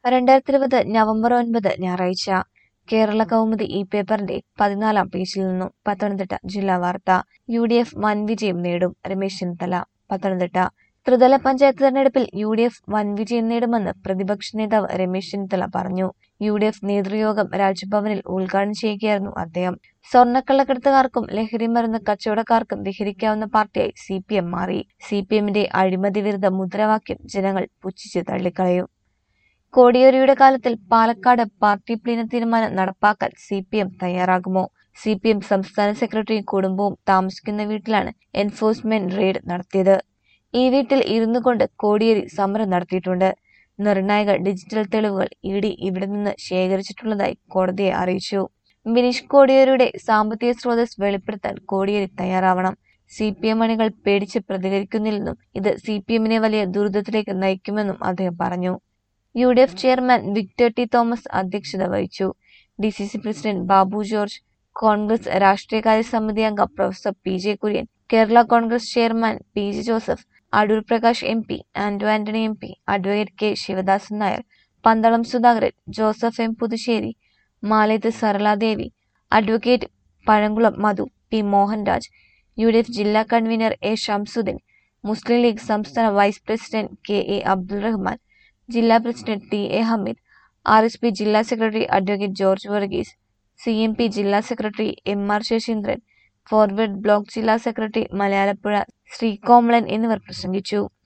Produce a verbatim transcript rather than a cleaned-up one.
രണ്ടായിരത്തി ഇരുപത് നവംബർ ഒൻപത് ഞായറാഴ്ച കേരള കൗമുദി ഈ പേപ്പറിന്റെ പതിനാലാം പേജിൽ നിന്നും പത്തനംതിട്ട ജില്ലാ വാർത്ത. യു ഡി എഫ് വൻ വിജയം നേടും രമേശ് ചെന്നിത്തല. പത്തനംതിട്ട ത്രിതല പഞ്ചായത്ത് തെരഞ്ഞെടുപ്പിൽ യു ഡി എഫ് വൻ വിജയം നേടുമെന്ന് പ്രതിപക്ഷ നേതാവ് രമേശ് ചെന്നിത്തല പറഞ്ഞു. യു ഡി എഫ് നേതൃയോഗം രാജ്ഭവനിൽ ഉദ്ഘാടനം ചെയ്യുകയായിരുന്നു അദ്ദേഹം. സ്വർണ്ണക്കള്ളക്കടത്തുകാർക്കും ലഹരിമരുന്ന് കച്ചവടക്കാർക്കും വിഹരിക്കാവുന്ന പാർട്ടിയായി സി പി എം മാറി. സി പി എമ്മിന്റെ അഴിമതി വിരുദ്ധ മുദ്രാവാക്യം ജനങ്ങൾ പുച്ഛിച്ച് തള്ളിക്കളയും. കോടിയേരിയുടെ കാലത്തിൽ പാലക്കാട് പാർട്ടി പ്ലീന തീരുമാനം നടപ്പാക്കാൻ സി പി എം തയ്യാറാകുമോ? സി പി എം സംസ്ഥാന സെക്രട്ടറിയും കുടുംബവും താമസിക്കുന്ന വീട്ടിലാണ് എൻഫോഴ്സ്മെന്റ് റെയ്ഡ് നടത്തിയത്. ഈ വീട്ടിൽ ഇരുന്നു കൊണ്ട് കോടിയേരി സമരം നടത്തിയിട്ടുണ്ട്. നിർണായക ഡിജിറ്റൽ തെളിവുകൾ ഇ ഡി ഇവിടെ നിന്ന് ശേഖരിച്ചിട്ടുള്ളതായി കോടതിയെ അറിയിച്ചു. ബിനീഷ് കോടിയേരിയുടെ സാമ്പത്തിക സ്രോതസ് വെളിപ്പെടുത്താൻ കോടിയേരി തയ്യാറാവണം. സി പി എം അണികൾ പേടിച്ച് പ്രതികരിക്കുന്നില്ലെന്നും ഇത് സി പി എമ്മിനെ വലിയ ദുരിതത്തിലേക്ക് നയിക്കുമെന്നും അദ്ദേഹം പറഞ്ഞു. U D F chairman Victor T Thomas അധ്യക്ഷത വഹിച്ചു. D C C president Babu George, Congress രാഷ്ട്രീയകാര്യ സമിതി അംഗം professor P J Kurian, Kerala Congress chairman P J Joseph, Adoor Prakash M P, Anto Antony M P, advocate K Sivadasan Nair, Pandalam Sudhakaran, Joseph M Puthussery, Maleth Saraladevi, advocate Pazhakulam Madhu, P Mohanraj, U D F ജില്ലാ കൺവീനർ എ ഷംസുദ്ദീൻ, മുസ്ലിം ലീഗ് സംസ്ഥാന vice president K A Abdul Rahman, ജില്ലാ president T A Hameed, R S P ജില്ലാ secretary advocate George Varghese, C M P ജില്ലാ secretary M R Saseendran, Forward Bloc ജില്ലാ secretary Malayalappuzha Sreekomalan എന്നിവർ പ്രസംഗിച്ചു.